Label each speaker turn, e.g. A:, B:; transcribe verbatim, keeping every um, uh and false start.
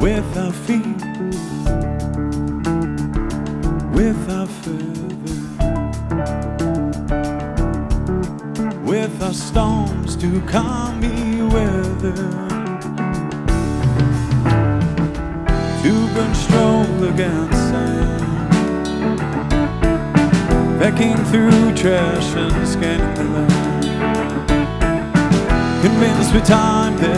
A: with our feet, with our feathers, with our storms to calm me weather, to burn stroll against sand, pecking through trash and scanning the land, convinced with time that